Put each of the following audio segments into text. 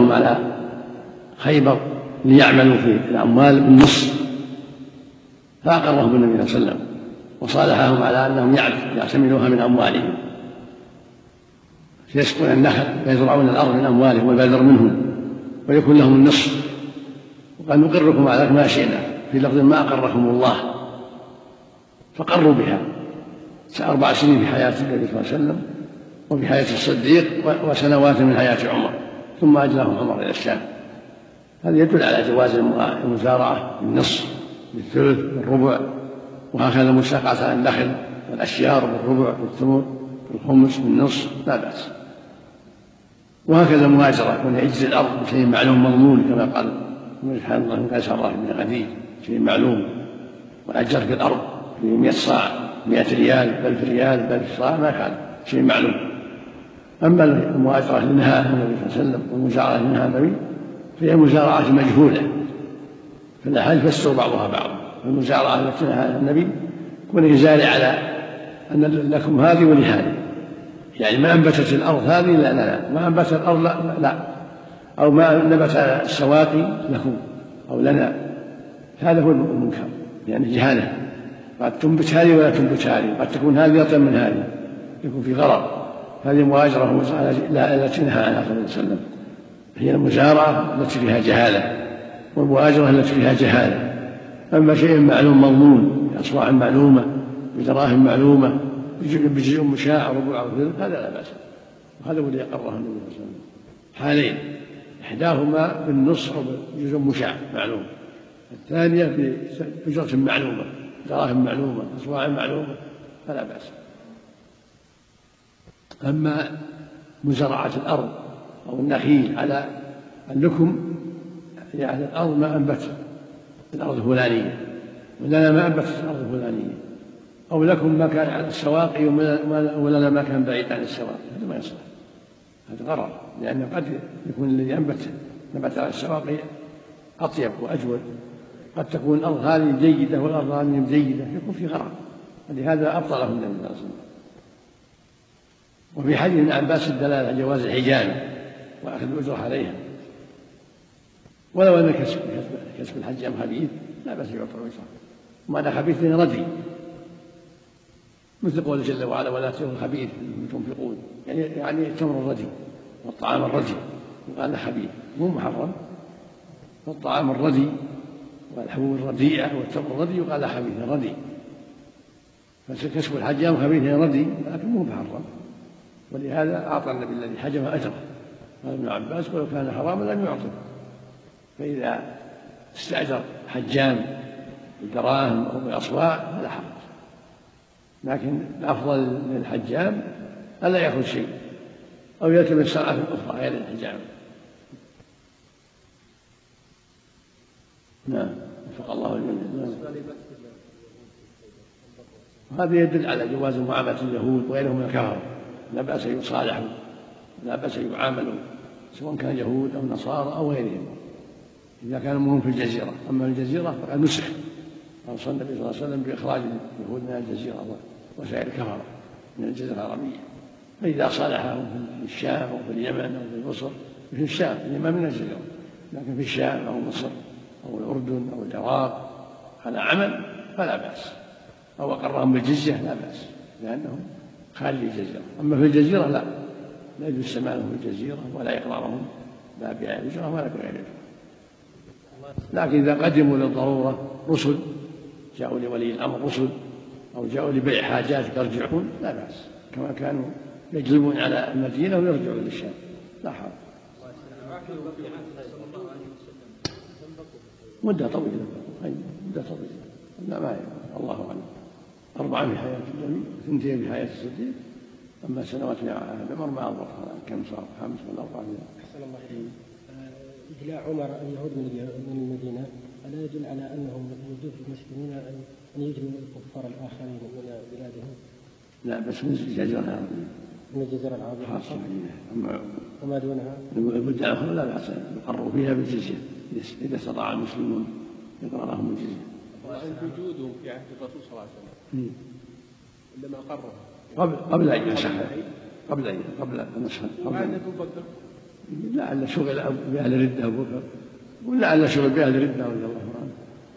أقرهم على خيبر ليعملوا في الأموال بالنصف، فأقرهم النبي صلى الله عليه وسلم وصالحهم على أنهم يعتمدوها من أموالهم، فيسقون النخل فيزرعون الأرض من أموالهم والبذر منهم ويكون لهم النصف، وقال نقركم على ما شئنا، في لفظ ما أقركم الله، فقروا بها 4 سنين في حياة النبي صلى الله عليه وسلم وفي حياة الصديق وسنوات من حياة عمر، ثم أجلاهم عمر إلى الشام. هذا يدل على جواز المزارعة بالنصف بالثلث بالربع، وهكذا المساقعة على النخل والأشجار بالربع بالثمر بالخمس بالنصف لا بأس. وهكذا المهاجرة كون يجزي الأرض بشيء معلوم مضمون كما قال سبحان الله من قيس الله بن غدير، شيء معلوم، وأجر في الأرض في 100 صاع 100 ريال بل في ريال بل في صاع ما كان شيء معلوم. أما المهاجرة اللي نهاها النبي صلى الله عليه وسلم والمزارعة اللي نهاها النبي فهي مزارعة مجهولة، فالأحاديث فسروا بعضها بعضا. المزارعة التي نهاها النبي كون يزارع على أن لكم هذه ولهذه، يعني ما أنبتت الأرض هذه لا ما أنبتت الأرض لا، أو ما نبت السواقي لكم أو لنا، هذا هو المنكر، يعني جهالة، قد تنبت هذه ولا تنبت هذه، قد تكون هذه أطيب من هذه، يكون في غرض. هذه مهاجرة التي نهى عنها صلى الله عليه وسلم هي المزارعة التي فيها جهالة، والمهاجرة التي فيها جهالة. أما شيء معلوم مضمون بأصواع معلومة بدراهم معلومة بجزء مشاع ربع أو ثلث هذا لا بأس، وهذا الذي أقره النبي صلى الله عليه وسلم حالين، إحداهما بالنصف أو بجزء مشاع معلوم، الثانية بأجرة معلومة دراهم معلومة أصواع معلومة فلا بأس. أما مزارعة الأرض أو النخيل على اللكم يعني الأرض ما أنبت الأرض الفلانية ولنا ما أنبت الأرض الفلانية، أو لكم ما كان على السواقي ولنا ما كان بعيد عن السواقي، هذا ما يصلح، هذا غرر، لأن قد يكون الذي نبت على السواقي أطيب وأجود، قد تكون الأرض هذه جيدة والأرض هذه جيدة، يكون في غرر، ولهذا أبطله النبي صلى الله عليه وسلم. وفي حديث ابن عباس الدلالة على جواز الحجامة وأخذ الأجرة عليها، ولو أن كسب الحجام خبيث لا بأس يعطى الأجرة، ومعنى خبيث ردي، مثل قوله جل وعلا ولا تأكلوا الخبيث تنفقون، يعني التمر الردي والطعام الردي يقال له خبيث مو محرم، والطعام الردي والحبوب الرديئة والتمر الردي يقال له خبيث ردي، فكسب الحجام خبيث ردي لكن مو محرم، ولهذا أعطى النبي الذي حجم أجره. قال ابن عباس ولو كان حراما لم يعطه، فإذا استأجر حجام بدراهم أو بأصواع فلا حرج، لكن الأفضل للحجام ألا يأخذ شيء أو يلتمس صنعة أخرى غير الحجام. نعم وفق الله الجميع. وهذا يدل على جواز معاملة اليهود وغيرهم من الكفرة، لا بأس أن يصالحوا لا بأس أن يعاملوا سواء كان يهود أو نصارى أو غيرهم إذا كانوا مهم في الجزيرة. أما الجزيرة فقد نسخ، أوصى النبي صلى الله عليه وسلم بإخراج اليهود من الجزيرة وسائر الكفرة من الجزيرة العربية، فإذا صالحهم في الشام أو في اليمن أو في مصر، في الشام اليمن من الجزيرة، لكن في الشام أو مصر أو الأردن أو العراق على عمل فلا بأس، أو أقرهم بالجزية لا بأس لأنهم خارج الجزيرة. أما في الجزيرة لا يجوز سماعهم في الجزيرة ولا إقرارهم لا بأجرة ولا بغير أجرة. لكن إذا قدموا للضرورة رسل جاءوا لولي الأمر رسل أو جاءوا لبيع حاجات يرجعون لا بأس، كما كانوا يجلبون على المدينة ويرجعون للشام لا حرج. مدة طويلة لا ما الله أعلم، 4 في حياة النبي 2 في حياة الصديق، أما سنوات عمر ما أنظر كم صار 5 ولا 4. أحسن الله إليك. إجلاء عمر اليهود من المدينة ألا يدل على أنهم يجوز للمسلمين أن يجلوا الكفار الآخرين من بلادهم؟ لا بس من الجزيرة العربية، من الجزيرة العربية خاصة وما دونها البلدان الأخرى لا بأس يقروا فيها بالجزية إذا استطاع المسلمون إقرارهم بالجزية. وجودهم في عهد الرسول صلى الله عليه وسلم عندما أقرهم قبل أن ينسخ قبل أن ينسخ وعهد أبو بكر لعل شغل بأهل ردة أبو بكر ولعل شغل بأهل ردة رضي الله عنه.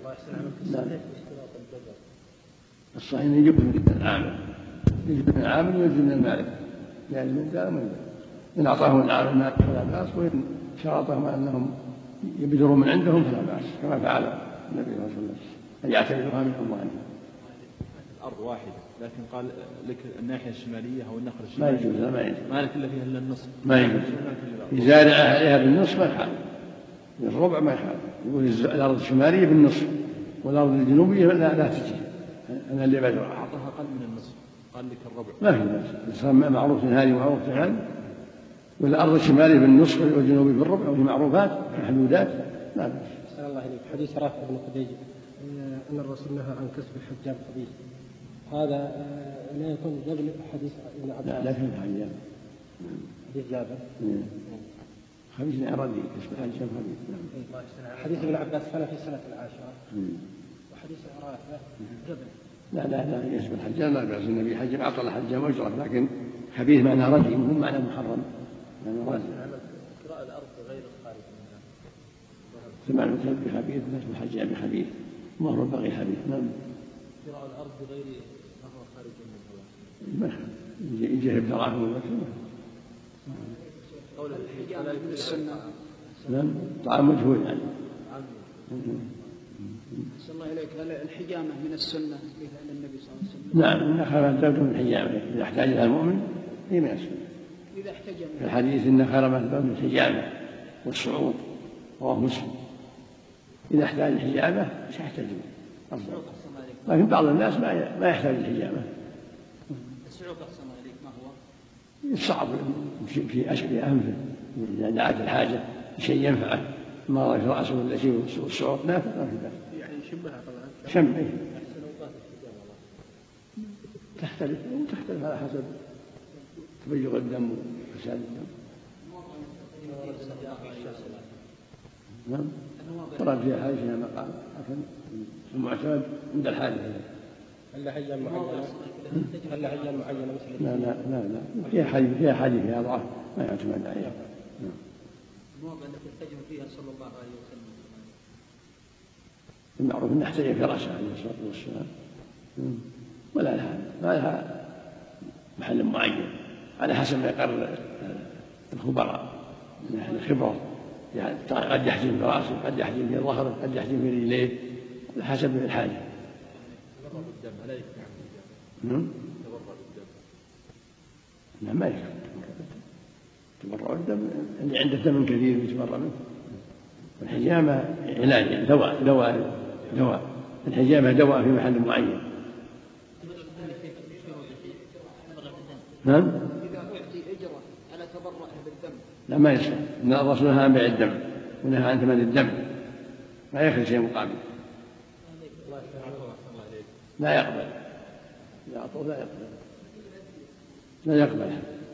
الصحيح يجب من العامل، يجب من العامل ويجب من المالك، يعني من ذا ومن ذا. إن أعطاهم العامل المالك فلا بأس، وإن شرطهم أنهم يبذروا من عندهم فلا بأس، كما فعل النبي صلى الله عليه وسلم أن يعتبرها من أموالهم. الأرض واحدة لكن قال لك الناحية الشمالية أو النخل ما الشمالي يجوز، ما يجوز، ما لك إلا فيها إلا النصف، ما يجوز. يزارع عليها بالنصف ما يخالف، بالربع ما يخالف. يقول الأرض الشمالية بالنصف والأرض الجنوبية لا تجي، أنا اللي بدرع. أعطاها أقل من النصف، قال لك الربع. ما في بأس، صار معروف هذه ومعروف هذه. والأرض الشمالية بالنصف والجنوبية بالربع، وهي معروفات محدودات، لا بأس. أحسن الله إليك. حديث رافع بن خديج أن الرسول نهى عن كسب الحجام قبيل، هذا لا يكون قبل حديث ابن عباس؟ لا في الحجام. حديث جابر. خبيث ردي كسب الحجام خبيث. حديث ابن عباس كان في السنة العاشرة، وحديث رافع قبل. لا يكسب الحجام لا بأس، النبي حجم أعطى الحجام أجرة، لكن خبيث معنى ردي مهم معنى محرم. قراءة الأرض غير الخارج منها. سمع الكلب بخبيث نسب الحجام بخبيث وهو البغي خبيث. نعم. قراءة الأرض بغير ما هو خارج منها. يجي بدراهم والمكسور. قول الحجامة من السنة. نعم. طعام مجهول يعني. أحسن الله إليك. هل الحجامة من السنة مثل النبي صلى الله عليه وسلم؟ نعم. إن خير الزوج من الحجامة إذا احتاج لها المؤمن هي من السنة. إذا احتجم في الحديث إن خير ما الزوج من الحجامة والصعود، رواه مسلم. إذا احتاج الحجامة مش يحتجم أفضل، لكن بعض الناس ما يحتاج الحجامة. السعوق أحسن الله إليك ما هو؟ صعب في أشبه أنفه إذا دعت الحاجة شيء ينفعه، ما في رأسه ولا شيء والصعود نافع ما في بأس. يعني شبهها طبعا. شم تختلف على حسب تبيض الدم وفساد الدم. نعم. طلب فيها حاجة فيها مقام، لكن المعتمد عند الحاجة. هل حجام معينة؟ هل حجام معينة مثل؟ لا فيها حاجة فيها ضعف ما يعتمد عليها. المواضع التي احتجم فيها صلى الله عليه وسلم المعروف أن احتجم في رأسه عليه الصلاة والسلام، ولا لها محل معين على حسب ما يقرر الخبراء من أهل الخبرة، يعني قد يحجم في رأسه، قد يحجم في ظهره، قد يحجم في رجليه، على حسب الحاجة. تبرع بالدم لا يكفي. تبرع بالدم. لا ما يكفي. تبرع الدم اللي عنده دم كثير يتبرع منه. الحجامة علاج، دواء. الحجامة دواء في محل معين. نعم. إذا أعطي أجرة على تبرعه بالدم لا ما يصح، إن الرسول نهى عن بيع الدم ونهى عن ثمن الدم، ما يأخذ شيء مقابل. لا يقبل، إذا أعطوه لا يقبل.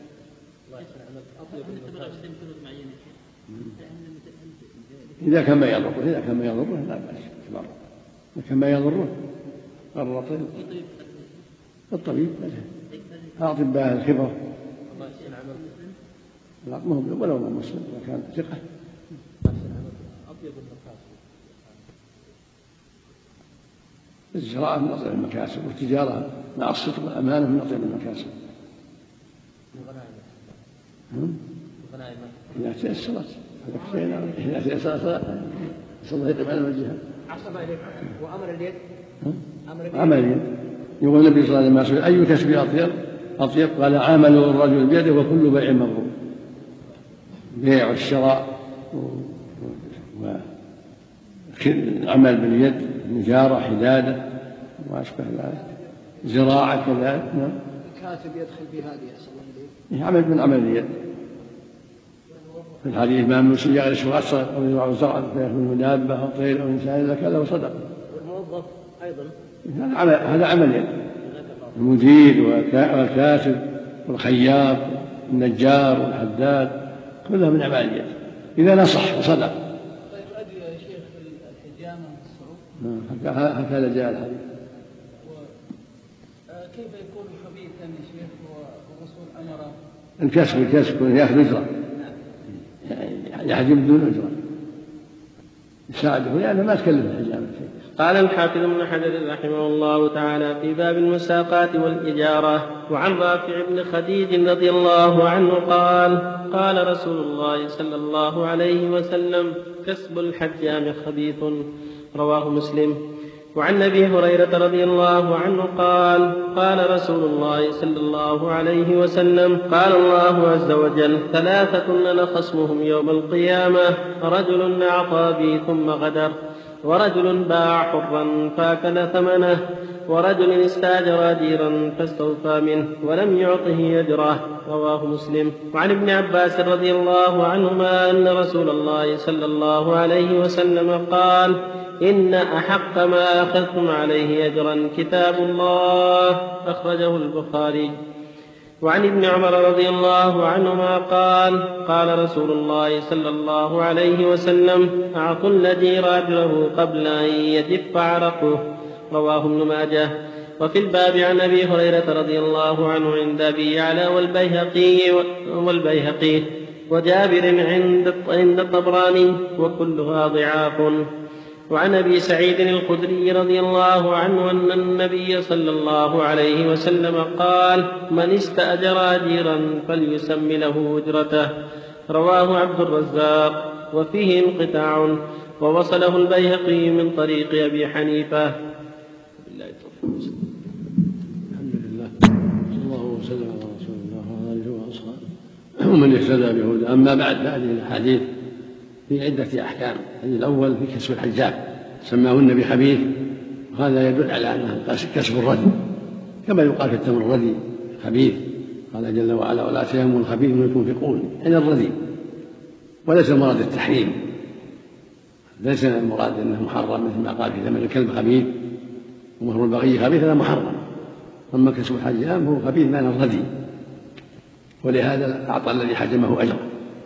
إذا كان ما يضره لا بأس تبرع، إذا كان ما يضره قرر الطبيب أطباء الخبرة ولو لم مسلم إذا كان ثقة. الزراعة من أطيب المكاسب، والتجارة مع الصدق والأمانة من أطيب المكاسب. إذا تيسرت إذا تيسرت صلى يقيم على الجهة. أحسن الله إليك. وأمر اليد؟ عمل اليد. يقول النبي صلى الله عليه وسلم أي كسب أطيب؟ قال عمل الرجل بيده وكل بيع مبرور. بيع والشراء وعمل باليد، نجارة، حدادة وأشبه ذلك، زراعة كذلك. نعم. الكاتب يدخل في هذه أحسن الله إليك. عمل من عمل اليد. في الحديث ما من مسلم يغرس غرسا أو يزرع زرعا فيأكل من دابة أو طير أو إنسان إلا كان له صدقة. والموظف أيضا هذا عمل يد. المدير والكاتب والخياط والنجار والحداد كلها من أعمال اليد إذا نصح وصدق. طيب الأدوية يا شيخ في الحجامة والصعود هكذا جاء الحديث. كيف يكون خبيثا يا شيخ والرسول أمر الكسب يكون يأخذ أجرة يحجم بدون أجرة يساعده لأنه ما تكلف الحجامة شيء. قال الحافظ ابن حجر رحمه الله تعالى في باب المساقات والإجارة: وعن رافع بن خديج رضي الله عنه قال: قال رسول الله صلى الله عليه وسلم: كسب الحجام خبيث. رواه مسلم. وعن أبي هريرة رضي الله عنه قال: قال رسول الله صلى الله عليه وسلم: قال الله عز وجل: ثلاثة أنا خصمهم يوم القيامة: رجل أعطى بي ثم غدر، ورجل باع حرا فاكل ثمنه، ورجل استاجر أجيرا فاستوفى منه ولم يعطه أجره. رواه مسلم. وعن ابن عباس رضي الله عنهما أن رسول الله صلى الله عليه وسلم قال: إن أحق ما أخذتم عليه أجرا كتاب الله. أخرجه البخاري. وعن ابن عمر رضي الله عنهما قال: قال رسول الله صلى الله عليه وسلم: أعطوا الأجير أجره قبل أن يجف عرقه. رواه ابن ماجه. وفي الباب عن أبي هريرة رضي الله عنه عند أبي يعلى والبيهقي وجابر عند الطبراني، وكلها ضعاف. وعن أبي سعيد الخدري رضي الله عنه أن النبي صلى الله عليه وسلم قال: من استأجر أجيرا فليسم له أجرته. رواه عبد الرزاق وفيه انقطاع، ووصله البيهقي من طريق أبي حنيفة. الحمد لله صلى الله وسلم على رسول الله وعلى آله وأصحابه ومن اهتدى بهداه. أما بعد، فهذه الأحاديث في عدة أحكام. الحديث الأول في كسب الحجام، سماه النبي خبيث، وهذا يدل على أنه كسب الردي، كما يقال في التمر الردي خبيث. قال جل وعلا: ولا تيمموا الخبيث منه تنفقون، يعني الردي. وليس المراد التحريم، ليس المراد أنه محرم، مثل ما قال في ثمن الكلب خبيث ومهر البغي خبيث، هذا محرم. أما كسب الحجام هو خبيث معنى الردي، ولهذا أعطى الذي حجمه أجر.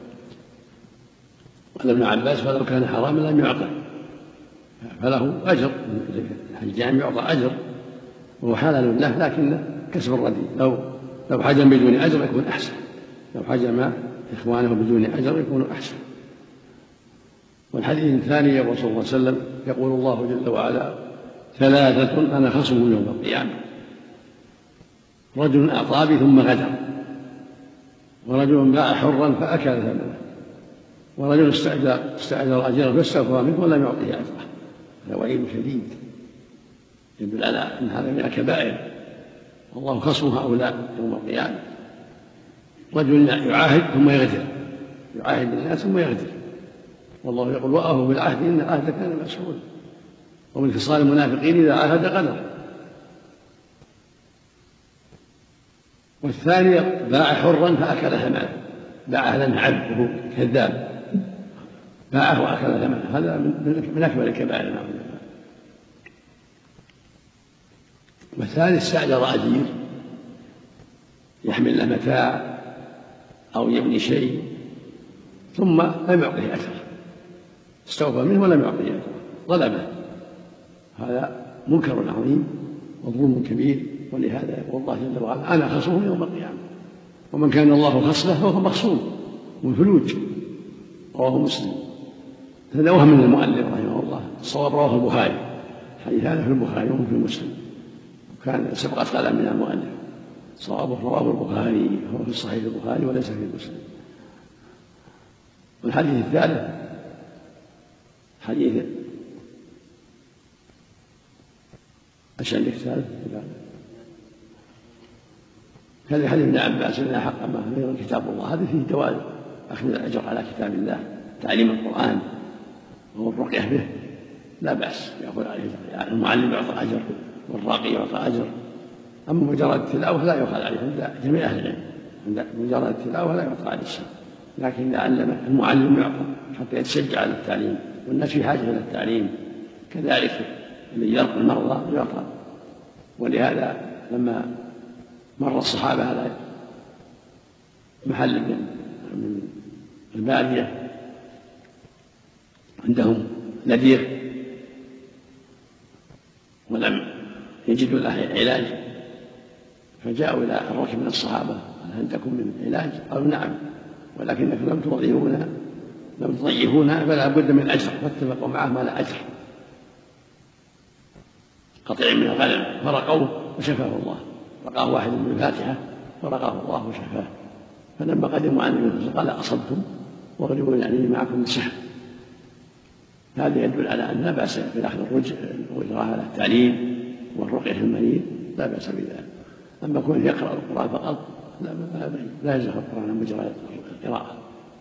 قال ابن عباس: فلو كان حراما لم يعطى، فله أجر. الحجام يعطى أجر وهو حلال له، لكنه كسب الردي. لو حجم بدون أجر يكون أحسن، لو حجم إخوانه بدون أجر يكون أحسن. والحديث الثاني: الرسول صلى الله عليه وسلم يقول الله جل وعلا: ثلاثة أنا خصمهم يوم القيامة: رجل أعطى بي ثم غدر، ورجل باع حرا فأكل ثمنه، ورجل استأجر أجيرا فاستوفى منه ولم يعطه أجره. هذا وعيد شديد يدل على أن هذا من الكبائر، والله خصم هؤلاء يوم القيامة. رجل يعاهد ثم يغدر، يعاهد الناس ثم يغدر، والله يقول: وأوفوا بالعهد إن العهد كان مسؤولا. ومن خصال المنافقين إذا عاهد غدر. والثاني باع حرا فأكل ثمنه، باع لم عبد وهو كذاب، باعه وأكل ثمنه، هذا من أكبر الكبائر. نعوذ بالله. والثالث استأجر أجير يحمل له متاع أو يبني شيء ثم لم يعطه أجر، استوفى منه ولم يعطه أجر، ظلمه. هذا منكر عظيم وظلم كبير. ولهذا يقول الله جل وعلا: أنا خصمهم يوم القيامة. ومن كان الله خصمه فهو مخصوم والفلوج. رواه مسلم. هذا وهم من المؤلف رحمه الله، الصواب رواه البخاري، الحديث هذا في البخاري وفي مسلم، وكان سبقت قلم من المؤلف. صوابه رواه البخاري، هو في صحيح البخاري وليس في مسلم. والحديث الثالث حديث عشان الثالث هذا حديث ابن عباس: إن أحق ما غير كتاب الله. هذا فيه جواز أخذ الأجر على كتاب الله، تعليم القرآن والرقية به لا بأس يأخذ عليه. يعني المعلم يعطى أجر والراقي يعطى أجر. أما مجرد التلاوة لا يؤخذ عليه عند جميع أهل العلم، عند مجرد التلاوة لا يعطى عليه شيء، لكن إذا علم المعلم يعطى حتى يتشجع على التعليم، والناس في حاجة إلى التعليم. كذلك الذي يرقي المرضى يعطى. ولهذا لما مر الصحابة على محل من البادية عندهم نذير ولم يجدوا له علاج، فجاءوا إلى الركب من الصحابة: هل عندكم من علاج؟ قالوا: نعم، ولكنكم لم توضعونا لم تضيفونها فلا بد من أجر، فاتفقوا معه ما لا أجر. قطيع من الغنم فرقوه وشفاه الله، رقاه واحد من الفاتحة فرقاه الله وشفاه. فلما قدموا عن النبي قال أصبتم واغلبوا يعني معكم السهم. هذا يدل على أن لا بأس بأخذ الأجرة على التعليم والرقية في المريض، لا بأس بذلك. أما كونه يقرأ القرآن فقط لا يزهر القرآن مجرى القراءة.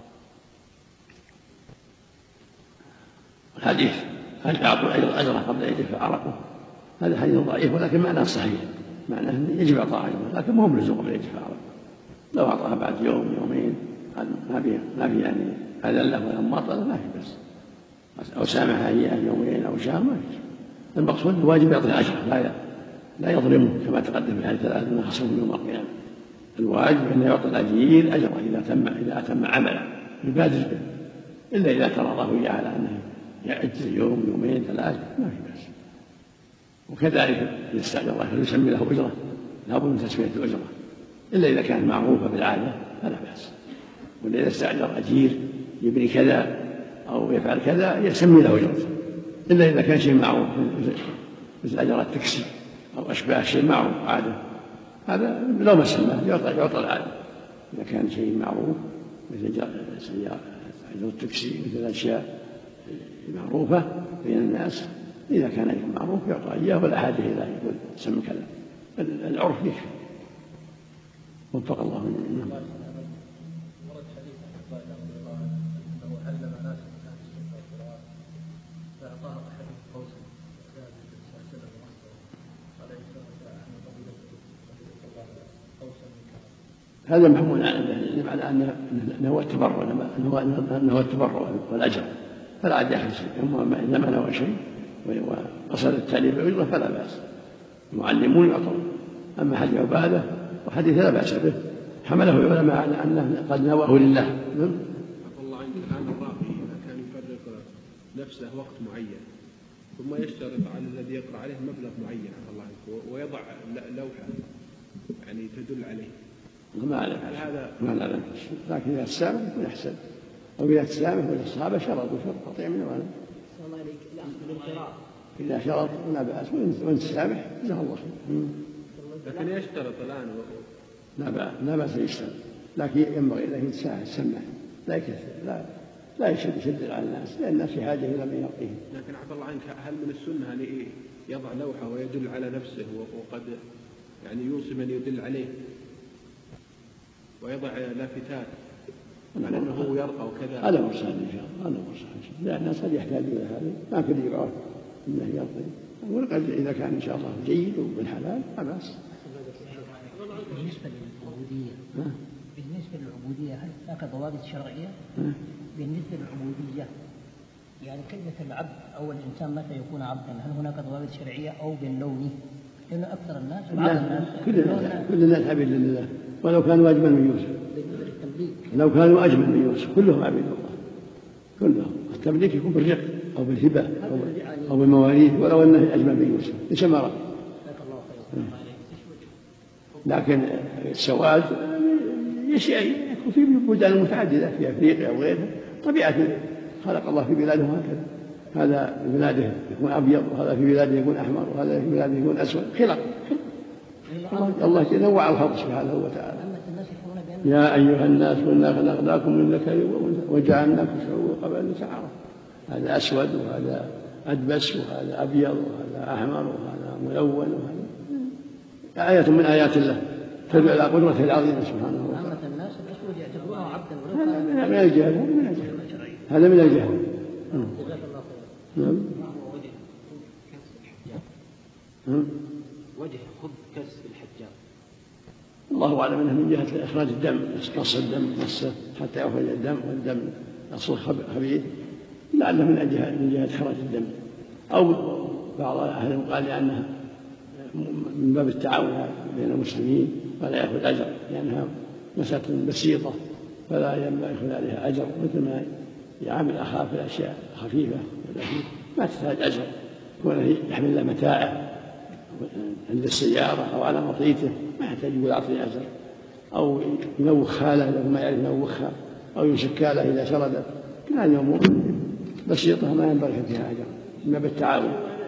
الحديث هل يعطوا أجره قبل أن يدفع عرقه؟ هذا حديث ضعيف ولكن معناه صحيح، معناه يجب إعطاء أجره لكن ما هو ملزوم قبل أن يدفع عرقه. لو أعطاها بعد يوم يومين ما في يعني هذا له ولا مطلب ما في بس، أو سامحها إياه يومين أو شهر ما في. المقصود الواجب يعطيه أجره لا يظلمه كما تقدم في الحديث أنه خصمه يوم القيامة. الواجب أن يعطي الأجير أجره إذا أتم عمله يبادر به، إلا إذا ترضاه إياه على أنه يأجل يوم يومين ثلاثة ما في بأس. وكذلك إذا استأجر الله فليسمي له أجرة لا بد من تسمية الأجرة، إلا إذا كانت معروفة بالعادة فلا بأس. وإذا استأجر أجير يبني كذا أو يفعل كذا يسمي له أجرة، إلا إذا كان شيء معروف مثل أجر التاكسي أو أشباه شيء معروف عادة، هذا لو ما سماه يعطى العادة. إذا كان شيء معروف مثل أجر التاكسي مثل الأشياء معروفة بين الناس، إذا كان أجر معروف يعطى إياه ولا حاجة إلى يقول سم كذا، العرف يكفي. وفق الله من ورد حديث عن عبد الله رضي الله عنه أنه علم ناس من أهل السنة والقرآن فأعطاه أحدهم قوسا كان سلسلة مصدر قال إن أحمد رضي الله قوسا من كان. هذا محمول على أنه هو التبرع والأجر فلا عاد يأخذ شيء. أما إذا ما نوى شيء وقصد التعليم بالأجرة فلا بأس، المعلمون يعطون. أما حديث عبادة وحديث لا بأس به حمله العلماء على أنه قد نواه لله. عفى الله عنك، الآن الراقي إذا كان يفرغ نفسه وقت معين ثم يشترط على الذي يقرأ عليه مبلغ معين عفى الله عنك ويضع لوحة يعني تدل عليه، ما أعلم هذا ما نعلم، لكن إذا تسامح يكون أحسن، أو إذا تسامح والصحابة شرطوا شرط قطيع من العلم. إذا شرط لا بأس، وإن تسامح جزاه الله خير. لكن يشترط الآن لا بأس يشترط، لكن ينبغي له يتسمح لا يكثر، لا يشد على الناس لأن الناس في حاجة إلى من يعطيهم. لكن عفى الله عنك، هل من السنة أن يضع لوحة ويدل على نفسه وقد يعني يوصي من يدل عليه ويضع لافتات على أنه هو يرقى وكذا؟ هذا مرسل إن شاء الله، هذا مرسل إن شاء الله، لأن الناس قد يحتاج إلى هذا، ما كل يعرف أنه يرقي، وقد إذا كان إن شاء الله جيد وبالحلال لا بأس. بالنسبة للعبودية هل هناك ضوابط شرعية؟ بالنسبة للعبودية يعني كلمة العبد أو الإنسان متى يكون عبدا، هل هناك ضوابط شرعية أو باللون؟ لأن أكثر الناس كل الناس عبيد لله ولو كانوا أجمل من يوسف، لو كانوا أجمل من يوسف كلهم عبيد الله كلهم. التمليك يكون بالرق أو بالهبة أو بالمواليد ولو أنه أجمل من يوسف ليس ما رأى. لكن السواد يكون في بلدان متعددة في أفريقيا وغيرها، طبيعة خلق الله في بلاده هكذا، هذا في بلاده يكون أبيض وهذا في بلاده يكون أحمر وهذا في بلاده يكون أسود، خلق الله نوع الخلق سبحانه وتعالى. يا أيها الناس إنا خلقناكم من ذكر وأنثى وجعلناكم شعوبا وقبائل لتعارفوا، هذا أسود وهذا أدبس وهذا أبيض وهذا أحمر وهذا ملون، وهذا آية من آيات الله تدل على قدرته العظيمة سبحانه وتعالى. الناس الأسود يعتبرونه عبدا هذا من الجهل، هذا من الجهل. وجه خذ كسر الحجاب الله أعلم أنه من جهة إخراج الدم، نص الدم نصه حتى يخرج الدم، والدم أصل خبيث، لعله من جهة إخراج الدم، أو بعض أهل قال لأنها من باب التعاون بين المسلمين ولا يأخذ أجر لأنها مسألة بسيطة فلا ينبغي يأخذ عليها أجر، مثل ما يعامل أخاه في الأشياء خفيفة والتي ما تحتاج أجر، كونه يحمل له متاعه عند السيارة أو على مطيته ما يحتاج يقول أعطني أجر، أو ينوخ خاله إذا ما يعرف ينوخها، أو يمسك كاله إذا شردت، هذه أمور بسيطة ما ينبغي فيها أجر إما بالتعاون.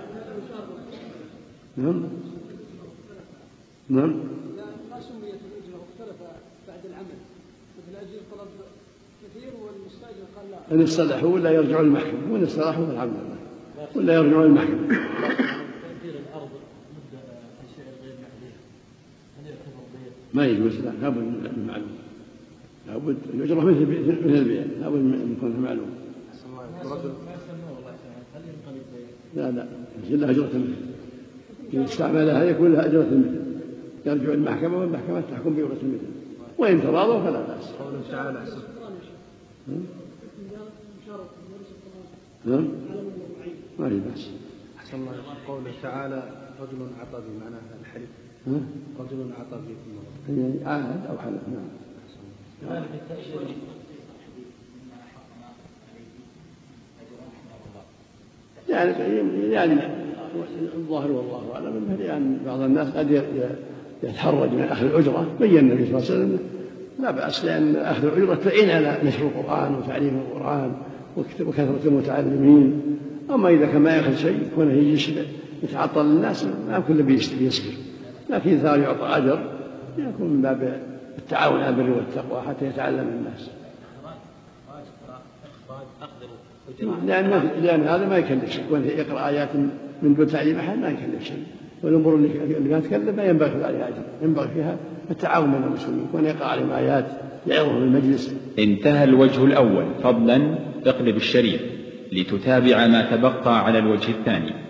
نعم نعم. ما سميت الأجرة مختلفة بعد العمل، مثل أجر طلب كثير والمستأجر قال لا. إن اصطلحوا ولا يرجعوا للمحكمة، وإن اصطلحوا فالحمد لله ولا يرجعوا للمحكمة. تأجير الأرض مدة الشيء غير معلوم هل يعتبر بيع؟ ما يجوز، لا لابد من معلوم، لابد الأجرة مثل البيع لابد من يكون معلوم. ما سموه الله تعالى هل ينقلب بيع؟ لا يصير لها أجرة مثل، إن استعملها يكون لها أجرة مثل، يرجع المحكمة والمحكمة تحكم بأجرة مثل، وإن تراضوا فلا بأس. قوله تعالى نعم ما في بأس. أحسن الله قوله تعالى رجل عطى بي معناه الحلف، رجل عطى بي يعني عاهد أو حلف. نعم. يعني الظاهر والله أعلم يعني بعض الناس قد يتحرج من أخذ الأجرة. بين النبي صلى الله عليه وسلم لا بأس، لأن أخذ الأجرة تعين على نشر القرآن وتعليم القرآن وكثرة المتعلمين. أما إذا كان ما يأخذ شيء كونه يجي يتعطل الناس ما كل بيسكر، لكن إذا يعطى أجر يكون من باب التعاون على البر والتقوى حتى يتعلم الناس. لأن هذا ما يكلف شيء، كونه يقرأ آيات من دون تعليم أحد ما يكلف شيء، والأمور اللي ما تكلم ما ينبغي عليها أجر، ينبغي فيها التعاون بين المسلمين، كونه يقرأ عليهم آيات يعظهم المجلس. انتهى الوجه الأول، فضلا اقلب الشريط لتتابع ما تبقى على الوجه الثاني.